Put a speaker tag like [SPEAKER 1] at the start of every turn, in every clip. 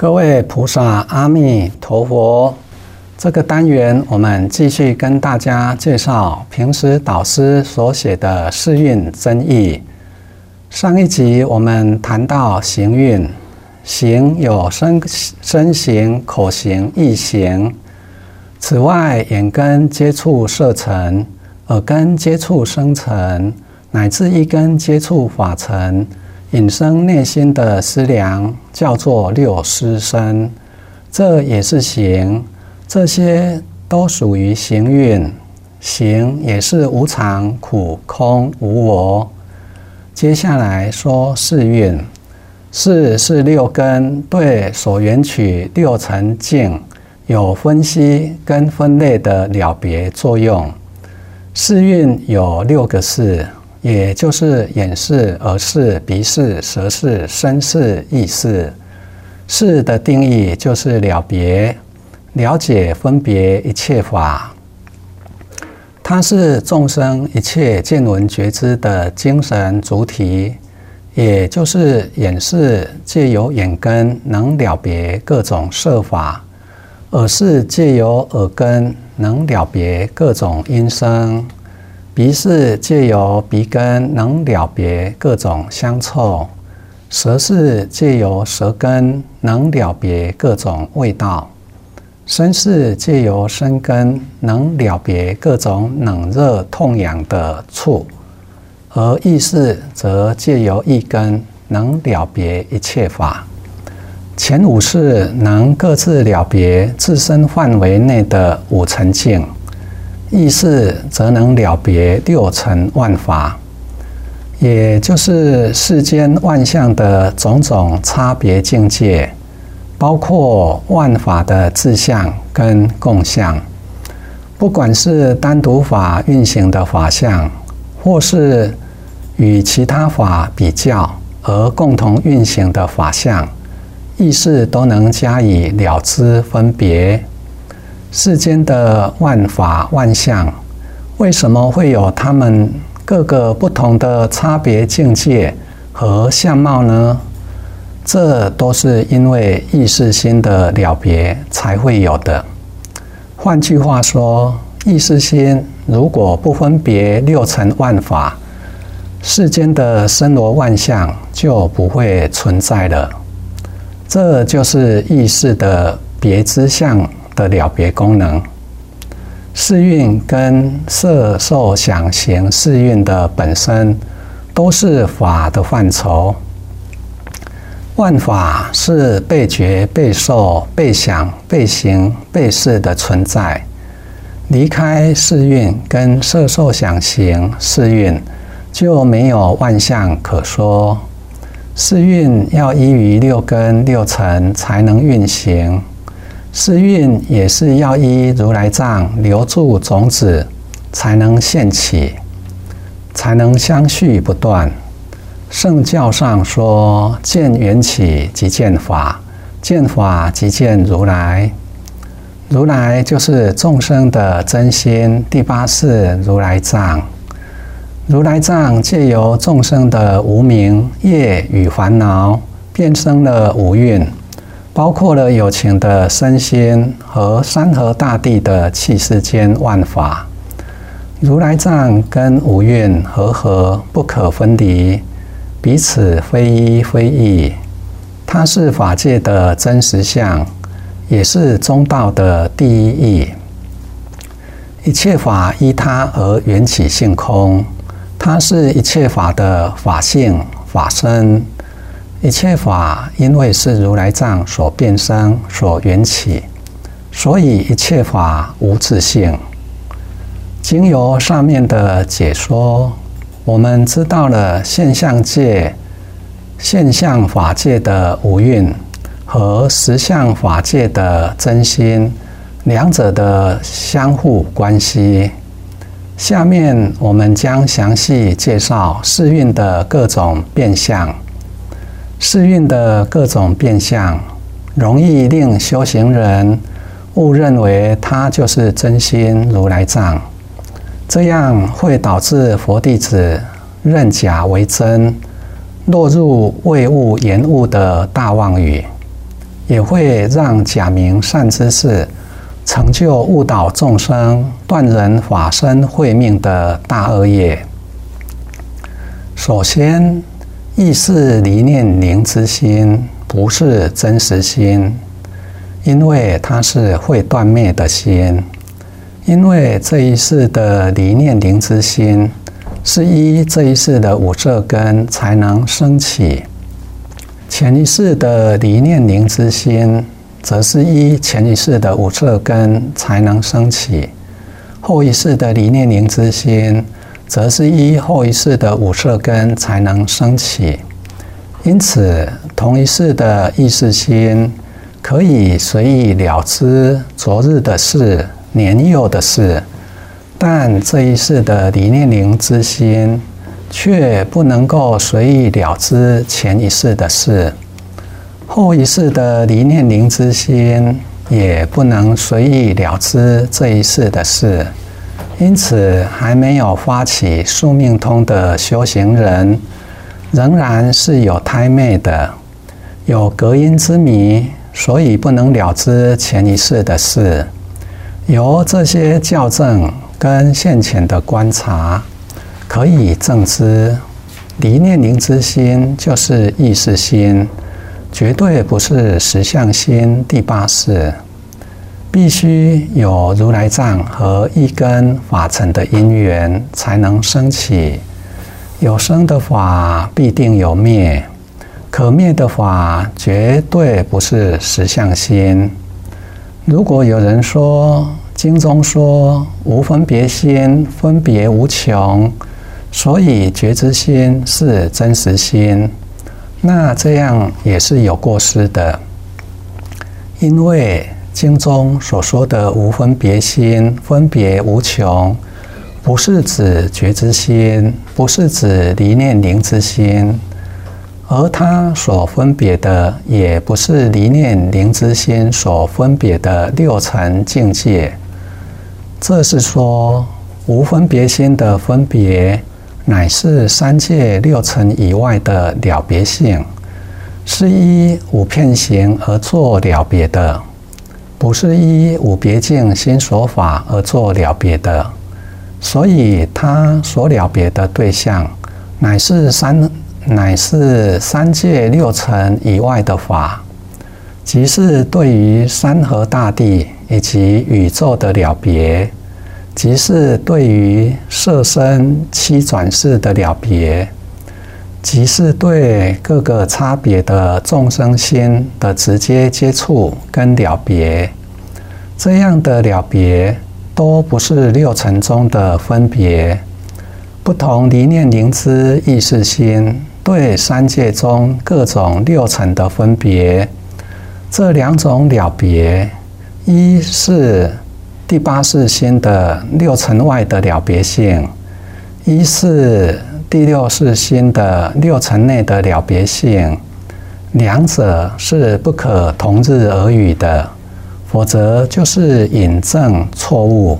[SPEAKER 1] 各位菩萨，阿弥陀佛。这个单元我们继续跟大家介绍平时导师所写的世运真义。上一集我们谈到行运，行有身行、口行、意行。此外，眼根接触色尘，耳根接触声尘，乃至一根接触法尘，引生内心的思量，叫做六识身。这也是行，这些都属于行运。行也是无常、苦、空、无我。接下来说识运，识是六根对所缘取六尘境有分析跟分类的了别作用。识运有六个识，也就是眼识、耳识、鼻识、舌识、身识、意识。识的定义就是了别、了解、分别一切法。它是众生一切见闻觉知的精神主体，也就是眼识借由眼根能了别各种色法，耳识借由耳根能了别各种音声，鼻识借由鼻根能了别各种香臭，舌识借由舌根能了别各种味道，身识借由身根能了别各种冷热痛痒的触，而意识则借由意根能了别一切法。前五识能各自了别自身范围内的五尘境，意识则能了别六尘万法，也就是世间万象的种种差别境界，包括万法的自相跟共相。不管是单独法运行的法相，或是与其他法比较而共同运行的法相，意识都能加以了知分别。世间的万法万象，为什么会有它们各个不同的差别境界和相貌呢？这都是因为意识心的了别才会有的。换句话说，意识心如果不分别六尘万法，世间的森罗万象就不会存在了。这就是意识的别知相的了别功能。识运跟色受想行识运的本身都是法的范畴。万法是被觉、被受、被想、被行、被识的存在。离开识运跟色受想行识运，就没有万象可说。识运要依于六根六尘才能运行，识运也是要依如来藏留住种子才能现起，才能相续不断。圣教上说，见缘起即见法，见法即见如来。如来就是众生的真心，第八识如来藏。如来藏借由众生的无明业与烦恼，变生了五蕴，包括了有情的身心和山河大地的气世间万法。如来藏跟五蕴和合不可分离，彼此非一非异。它是法界的真实相，也是中道的第一义。一切法依它而缘起性空，它是一切法的法性法身。一切法因为是如来藏所变生所缘起，所以一切法无自性。经由上面的解说，我们知道了现象界、现象法界的五蕴和实相法界的真心，两者的相互关系。下面我们将详细介绍识运的各种变相。识运的各种变相，容易令修行人误认为它就是真心如来藏，这样会导致佛弟子认假为真，落入畏误延误的大妄语。 也会让假名善知识成就误导众生、断人法身慧命的大恶业。首先，意识离念灵之心不是真实心，因为它是会断灭的心。因为这一世的离念灵之心，是依这一世的五色根才能升起；前一世的离念灵之心，则是依前一世的五色根才能升起；后一世的离念灵之心，则是依后一世的五色根才能升起。因此，同一世的意识心可以随意了知昨日的事、年幼的事，但这一世的离念灵之心却不能够随意了知前一世的事，后一世的离念灵之心也不能随意了知这一世的事。因此，还没有发起宿命通的修行人，仍然是有胎昧的，有隔音之谜，所以不能了知前一世的事。由这些校正跟现前的观察，可以证知离念灵之心就是意识心，绝对不是实相心第八识。必须有如来藏和一根法尘的因缘才能升起。有生的法必定有灭，可灭的法绝对不是实相心。如果有人说经中说无分别心，分别无穷，所以觉知心是真实心，那这样也是有过失的。因为经中所说的无分别心，分别无穷，不是指觉知心，不是指离念灵之心，而它所分别的也不是离念灵之心所分别的六层境界。这是说，无分别心的分别，乃是三界六层以外的了别性，是依五片行而作了别的，不是依五别境心所法而作了别的。所以，他所了别的对象，乃是三界六层以外的法，即是对于山河大地以及宇宙的了别，即是对于色身七转世的了别，即是对各个差别的众生心的直接接触跟了别。这样的了别都不是六层中的分别。不同离念灵之意识心对三界中各种六层的分别，这两种了别，一是第八识心的六层外的了别性，一是第六识心的六层内的了别性，两者是不可同日而语的，否则就是引证错误。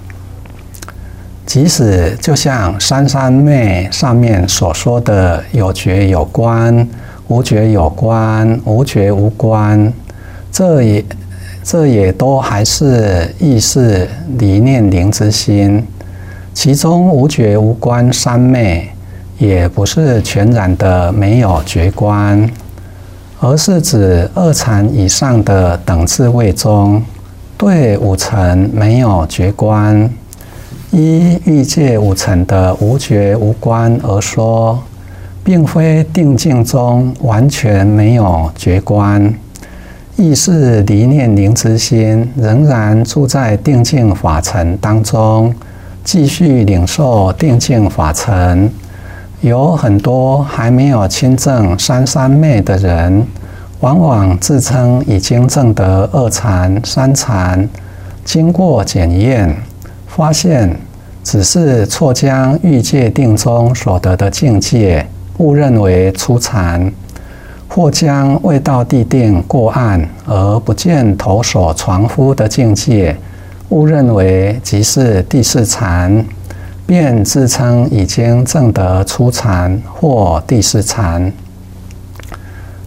[SPEAKER 1] 即使就像三三昧上面所说的有觉有观，无觉有观，无觉无观，这也都还是意识离念灵之心。其中无觉无观三昧，也不是全然的没有觉观，而是指二禅以上的等次位中，对五层没有觉观。依欲界五层的无觉无观而说，并非定境中完全没有觉观。意识离念灵之心仍然住在定境法尘当中，继续领受定境法尘。有很多还没有亲证三三昧的人，往往自称已经证得二禅、三禅，经过检验，发现只是错将欲界定中所得的境界误认为初禅，或将未到地定过岸而不见头所传夫的境界误认为即是第四禅，便自称已经证得初禅或第四禅。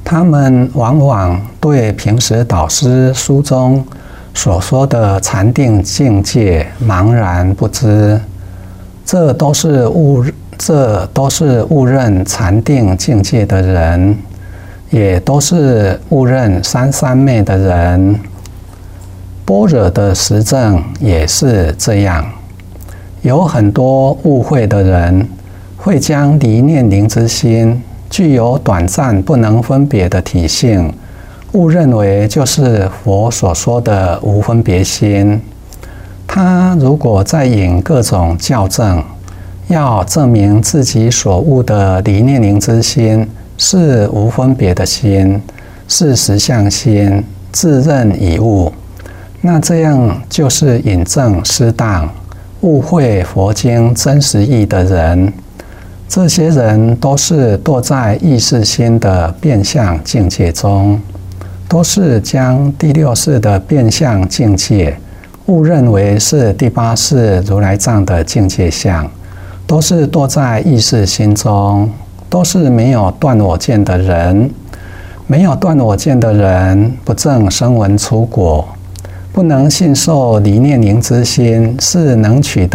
[SPEAKER 1] 他们往往对平时导师书中所说的禅定境界茫然不知，这都是误认禅定境界的人，也都是误认三三昧的人。般若的实证也是这样，有很多误会的人会将离念灵之心具有短暂不能分别的体性，误认为就是佛所说的无分别心。他如果再引各种教证，要证明自己所悟的离念灵之心是无分别的心，是实相心，自认已悟，那这样就是引证失当，误会佛经真实义的人。这些人都是堕在意识心的变相境界中，都是将第六世的变相境界误认为是第八世如来藏的境界相，都是堕在意识心中，都是没有断我见的人。没有断我见的人，不证声闻出果，不能信受离念灵之心是能取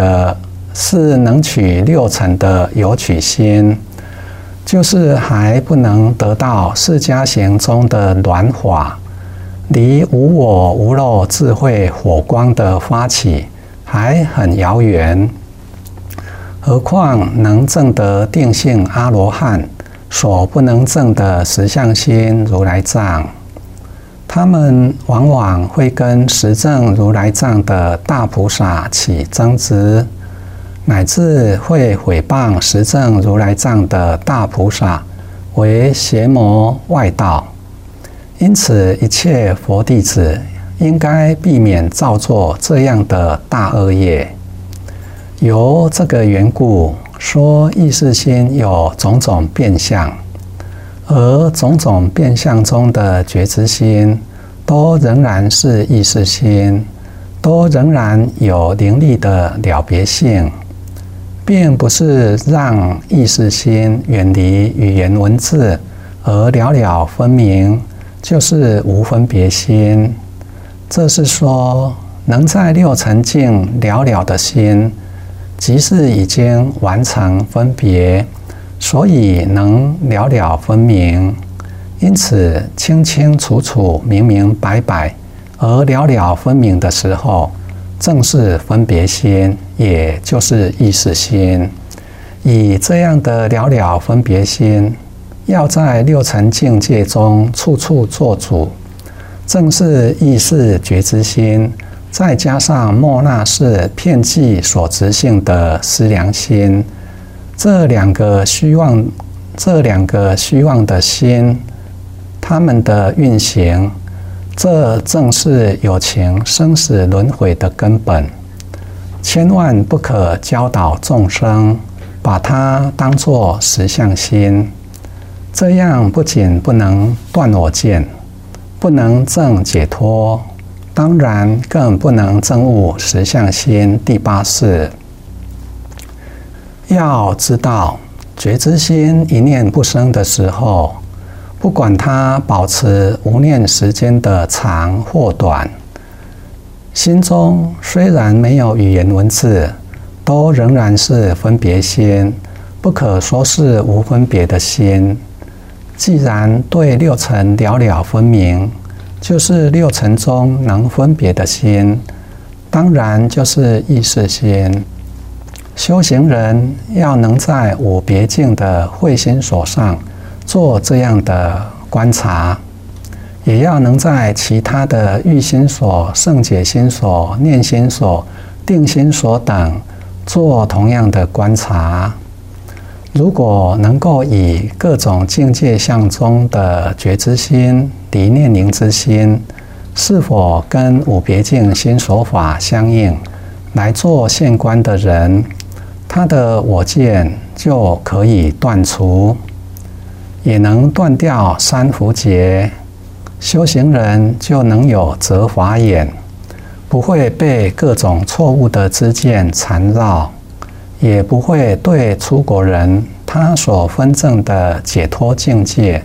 [SPEAKER 1] 六尘的有取心，就是还不能得到释迦行中的鸾法，离无我无漏智慧火光的发起还很遥远。何况能证得定性阿罗汉所不能证的实相心如来藏，他们往往会跟实证如来藏的大菩萨起争执，乃至会毁谤实证如来藏的大菩萨为邪魔外道。因此，一切佛弟子应该避免造作这样的大恶业。由这个缘故，说意识心有种种变相，而种种变相中的觉知心，都仍然是意识心，都仍然有灵力的了别性，并不是让意识心远离语言文字而了了分明，就是无分别心。这是说，能在六尘境了了的心，即是已经完成分别，所以能了了分明。因此，清清楚楚、明明白白而了了分明的时候，正是分别心，也就是意识心。以这样的了了分别心，要在六尘境界中处处做主，正是意识觉知心，再加上末那识遍计所执性的思量心，这两个虚妄的心，它们的运行，这正是有情生死轮回的根本。千万不可教导众生把它当作实相心，这样不仅不能断我见，不能证解脱，当然更不能证悟实相心第八识。要知道，觉知心一念不生的时候，不管它保持无念时间的长或短，心中虽然没有语言文字，都仍然是分别心，不可说是无分别的心。既然对六尘了了分明，就是六尘中能分别的心，当然就是意识心。修行人要能在五别境的慧心所上做这样的观察，也要能在其他的欲心所、圣解心所、念心所、定心所等做同样的观察。如果能够以各种境界相中的觉知心、离念灵之心，是否跟五别境心所法相应来做现观的人，他的我见就可以断除，也能断掉三伏结，修行人就能有择法眼，不会被各种错误的知见缠绕，也不会对出国人他所分证的解脱境界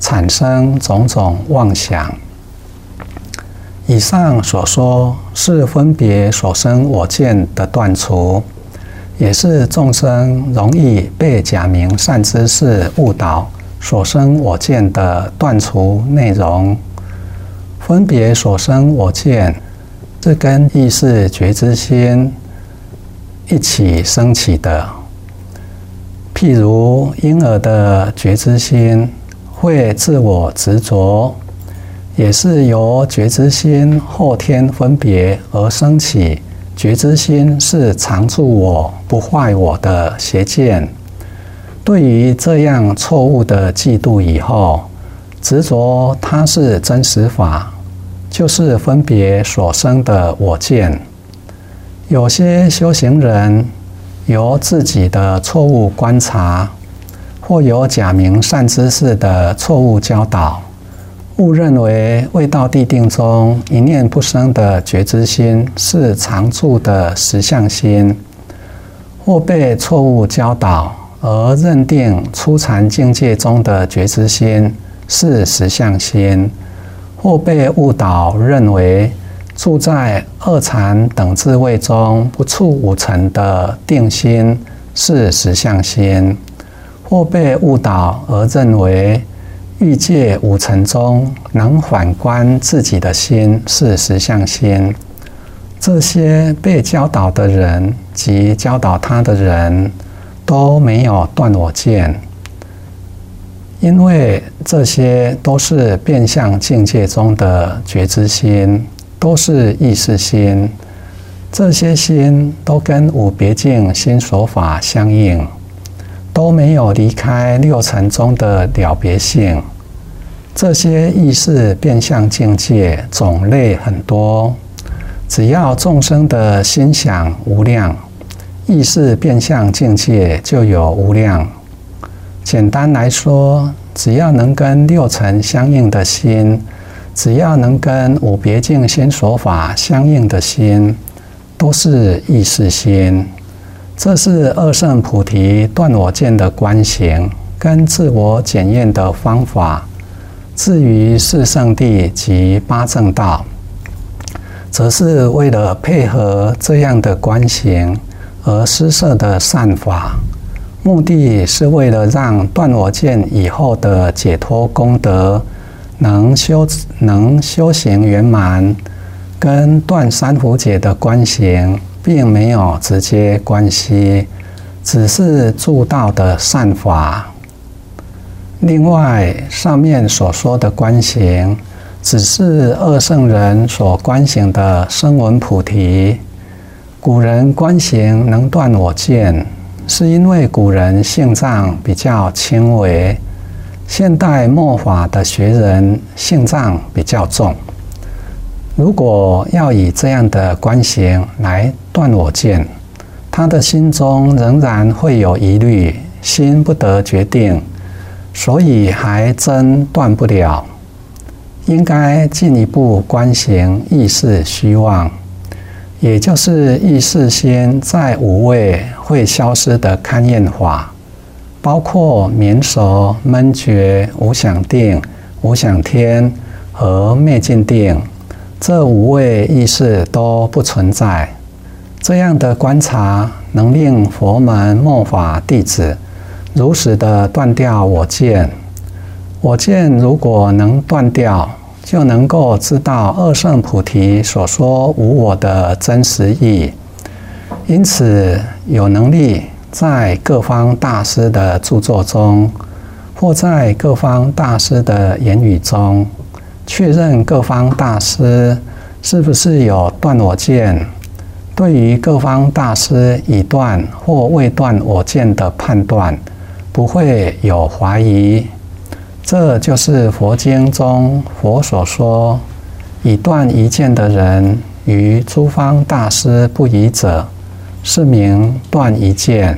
[SPEAKER 1] 产生种种妄想。以上所说是分别所生我见的断除，也是众生容易被假名善知识误导所生我见的断除内容。分别所生我见是跟意识觉知心一起升起的。譬如婴儿的觉知心会自我执着，也是由觉知心后天分别而升起觉知心是常住我不坏我的邪见。对于这样错误的嫉妒以后，执着它是真实法，就是分别所生的我见。有些修行人由自己的错误观察，或有假名善知识的错误教导，误认为未到地定中一念不生的觉知心是常住的实相心，或被错误教导而认定初禅境界中的觉知心是实相心，或被误导认为住在二禅等智位中不触五尘的定心是实相心，或被误导而认为欲界五尘中能反观自己的心是实相心。这些被教导的人及教导他的人都没有断我见，因为这些都是变相境界中的觉知心，都是意识心，这些心都跟五别境心所法相应，都没有离开六尘中的了别性。这些意识变相境界种类很多，只要众生的心想无量，意识变相境界就有无量。简单来说，只要能跟六尘相应的心，只要能跟五别境心所法相应的心，都是意识心。这是二圣菩提断我见的观行跟自我检验的方法。至于四圣谛及八正道，则是为了配合这样的观行而施设的善法，目的是为了让断我见以后的解脱功德能修行圆满，跟断三伏解的观行并没有直接关系，只是助道的善法。另外，上面所说的观行，只是二圣人所观行的声闻菩提。古人观行能断我见，是因为古人性障比较轻微，现代末法的学人性障比较重。如果要以这样的观行来断我见，他的心中仍然会有疑虑，心不得决定，所以还真断不了。应该进一步观行意识虚妄，也就是意识心在五位会消失的勘验法，包括眠熟、闷觉、无想定、无想天和灭尽定，这五位意识都不存在。这样的观察能令佛门末法弟子如实的断掉我见。我见如果能断掉，就能够知道二圣菩提所说无我的真实义。因此，有能力在各方大师的著作中，或在各方大师的言语中，确认各方大师是不是有断我见。对于各方大师已断或未断我见的判断，不会有怀疑。这就是佛经中佛所说，已断一见的人与诸方大师不疑者，是名断一见。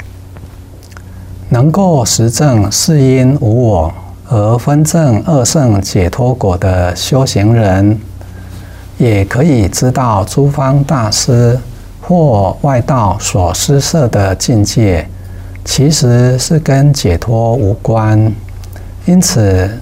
[SPEAKER 1] 能够实证世因无我而分证二圣解脱果的修行人，也可以知道诸方大师或外道所施设的境界，其实是跟解脱无关。因此，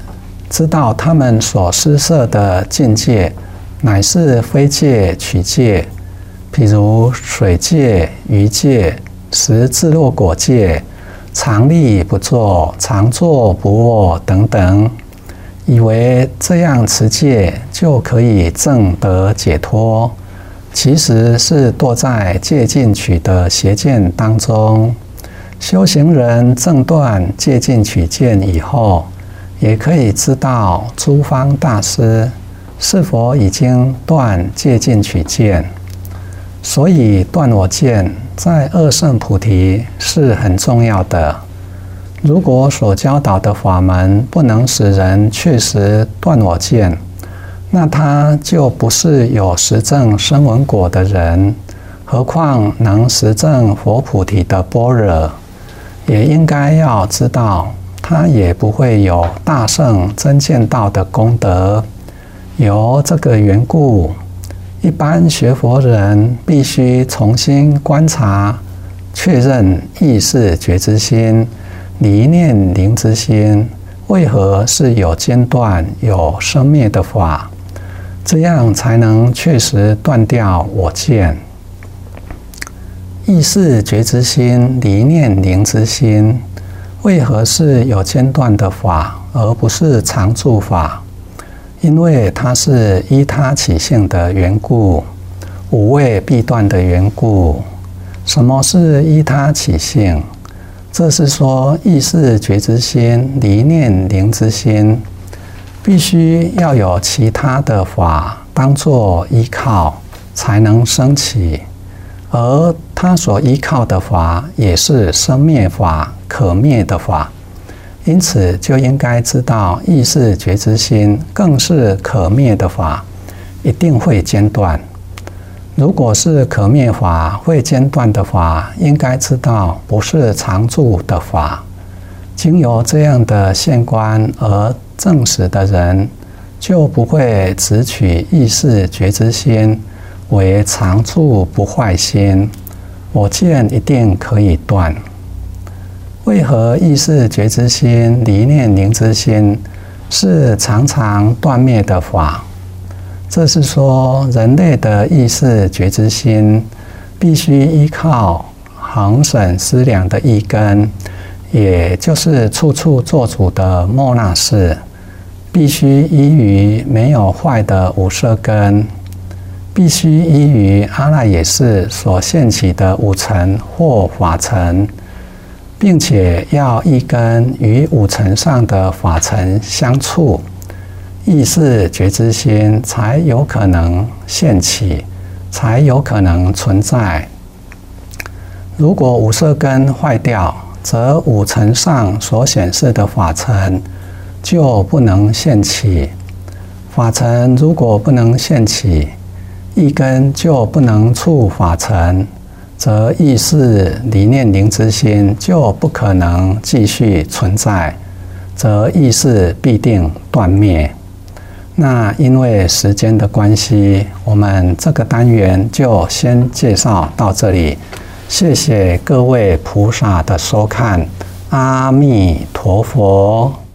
[SPEAKER 1] 知道他们所施设的境界，乃是非界取界，譬如水界、鱼界、十自落果界、常立不坐、常坐不卧等等，以为这样持戒就可以证得解脱，其实是堕在戒禁取的邪见当中。修行人证断戒禁取见以后，也可以知道诸方大师是否已经断戒禁取见。所以断我见在二圣菩提是很重要的。如果所教导的法门不能使人确实断我见，那他就不是有实证声闻果的人，何况能实证佛菩提的般若，也应该要知道，他也不会有大圣真见道的功德。由这个缘故，一般学佛人必须重新观察、确认意识觉知心、离念灵知心为何是有间断、有生灭的法，这样才能确实断掉我见。意识觉知心、离念灵知心为何是有间断的法，而不是常住法？因为它是依他起性的缘故，五位必断的缘故。什么是依他起性？这是说意识觉知心、离念灵知心必须要有其他的法当作依靠，才能升起。而他所依靠的法也是生灭法、可灭的法，因此就应该知道意识觉知心更是可灭的法，一定会间断。如果是可灭法会间断的法，应该知道不是常住的法。经由这样的现观而证实的人，就不会只取意识觉知心为常住不坏心，我见一定可以断。为何意识觉知心、离念灵知心是常常断灭的法？这是说人类的意识觉知心必须依靠恒审思量的意根，也就是处处做主的末那识，必须依于没有坏的五色根，必须依于阿赖耶识所现起的五尘或法尘，并且要一根与五尘上的法尘相处，意识觉知心才有可能现起，才有可能存在。如果五色根坏掉，则五尘上所显示的法尘就不能现起。法尘如果不能现起，一根就不能触法尘，则意识离念灵知心就不可能继续存在，则意识必定断灭。那因为时间的关系，我们这个单元就先介绍到这里。谢谢各位菩萨的收看，阿弥陀佛。